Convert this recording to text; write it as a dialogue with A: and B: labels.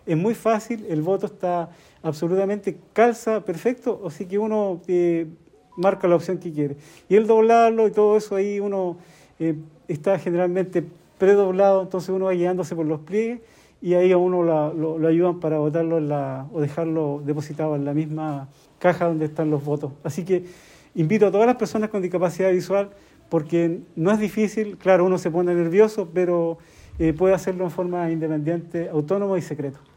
A: es muy fácil, el voto está absolutamente calza, perfecto, así que uno marca la opción que quiere. Y el doblarlo y todo eso ahí uno está generalmente predoblado, entonces uno va guiándose por los pliegues y ahí a uno lo ayudan para votarlo o dejarlo depositado en la misma caja donde están los votos. Así que invito a todas las personas con discapacidad visual, porque no es difícil, claro, uno se pone nervioso, pero puede hacerlo en forma independiente, autónoma y secreto.